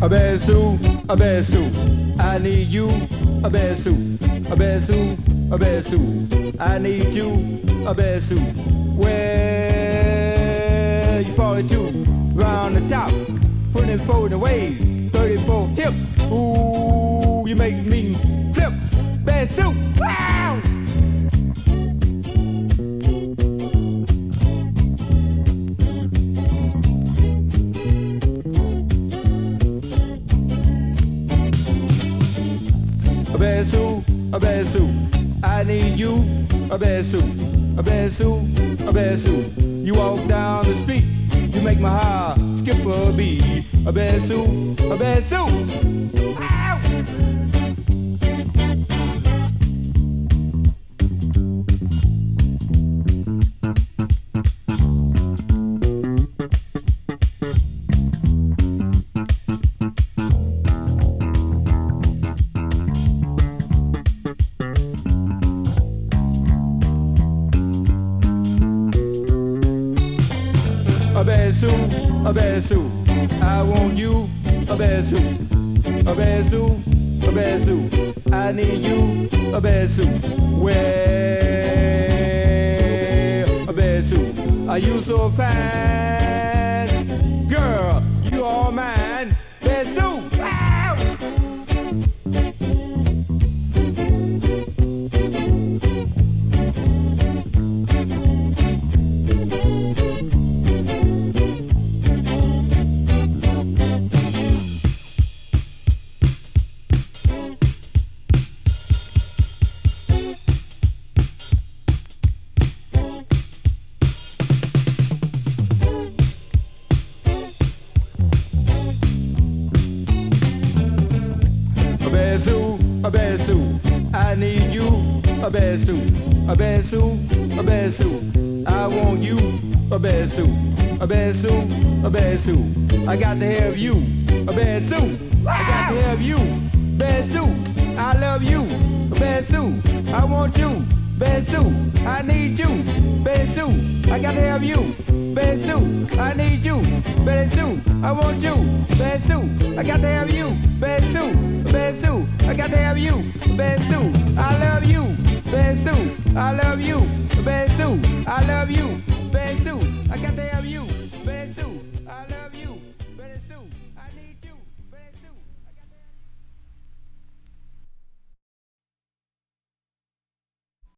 A bear suit, a bear suit. I need you, a bear suit, a bear suit, a bear suit. I need you, a bear suit. Where you falling to? Round the top, putting forward away, 34 hip. Ooh, you make me flip. Bear suit, wow! A bear suit, a bear suit. I need you, a bear suit, a bear suit, a bear suit. You walk down the street, you make my heart skip a beat. A bear suit, a bear suit. Ow! A bear suit, a bear suit. I want you, a bear suit, a bear suit, a bear suit. I need you, a bear suit. Where a bear suit? Are you so fine, girl? You all mine, bear suit. Wow! A bear suit, a bear suit. I need you, a bear suit, a bear suit, a bear suit. I want you, a bear suit, a bear suit, a bear suit. I got to have you, a bear suit. I got to have you, bear suit. I love you, a bear suit. I want you, bear suit. I need you, bear suit. I got to have you, bear suit. I need you, bear suit. I want you, bear suit. I got to have you, bear suit, bear suit. I got to have you, bear suit. I love you, bear suit. I love you, bear suit. I love you, bear suit. I got to have you.